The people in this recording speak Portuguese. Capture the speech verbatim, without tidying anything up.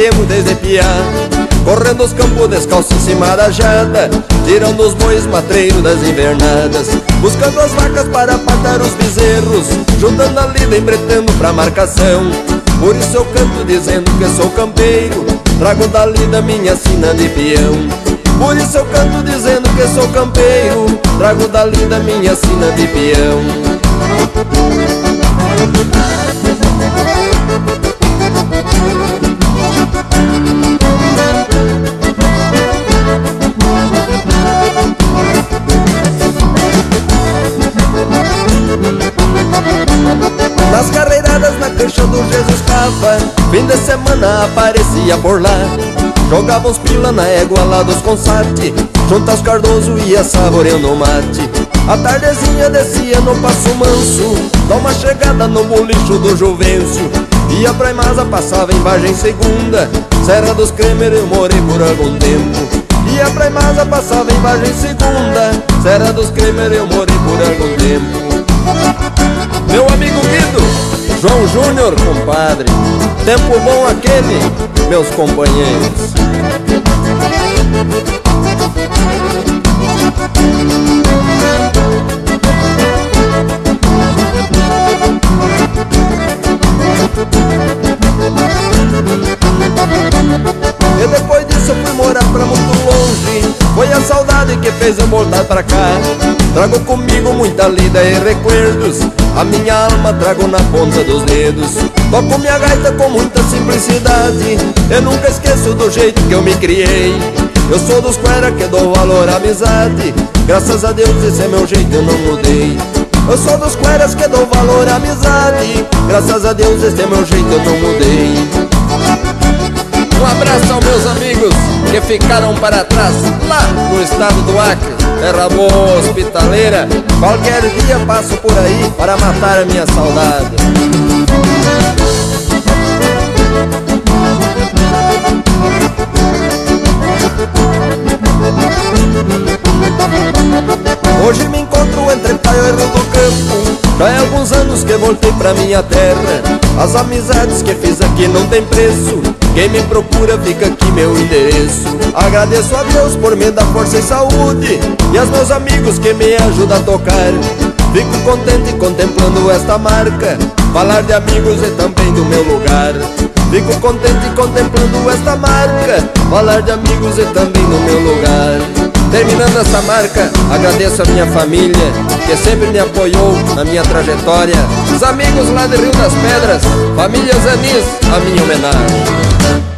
viemos desde piá, correndo os campos descalço em cima da jada, tirando os bois matreiros das invernadas, buscando as vacas para patar os bezerros, juntando a lida, embretando pra marcação. Por isso eu canto dizendo que sou campeiro, trago da lida minha sina de peão. Por isso eu canto dizendo que sou campeiro, trago da lida minha sina de peão. Nas carreiradas na cancha do Jesus Cava, fim de semana aparecia por lá, jogava uns pila na égua lá dos Consarte, junto aos Cardoso ia saboreando o mate. A tardezinha descia no Passo Manso, dá uma chegada no bolicho do Juvencio, ia pra Imasa, passava em Vargem Segunda, Serra dos Cremer eu morei por algum tempo. Ia pra Imasa, passava em Vargem Segunda, Serra dos Cremer eu morei por algum tempo. Meu amigo Guido, João Júnior, compadre, tempo bom aquele, meus companheiros. E depois disso eu fui morar pra muito longe, foi a saudade que fez eu voltar pra cá. Trago comigo muita lida e recuerdos, a minha alma trago na ponta dos dedos. Toco minha gaita com muita simplicidade, eu nunca esqueço do jeito que eu me criei. Eu sou dos quera que dou valor à amizade, graças a Deus esse é meu jeito, eu não mudei. Eu sou dos queras que dou valor à amizade, graças a Deus esse é meu jeito, eu não mudei. Um abraço aos meus amigos que ficaram para trás, lá no estado do Acre, terra boa, hospitaleira. Qualquer dia passo por aí para matar a minha saudade. Hoje me encontro entre Paio e Rio do Campo, já é alguns anos que voltei pra minha terra. As amizades que fiz aqui não tem preço, quem me procura fica aqui meu endereço. Agradeço a Deus por me dar força e saúde, e aos meus amigos que me ajudam a tocar. Fico contente contemplando esta marca, falar de amigos e também do meu lugar. Fico contente contemplando esta marca, falar de amigos e também do meu lugar. Terminando essa marca, agradeço a minha família, que sempre me apoiou na minha trajetória. Os amigos lá de Rio das Pedras, família Zanis, a minha homenagem.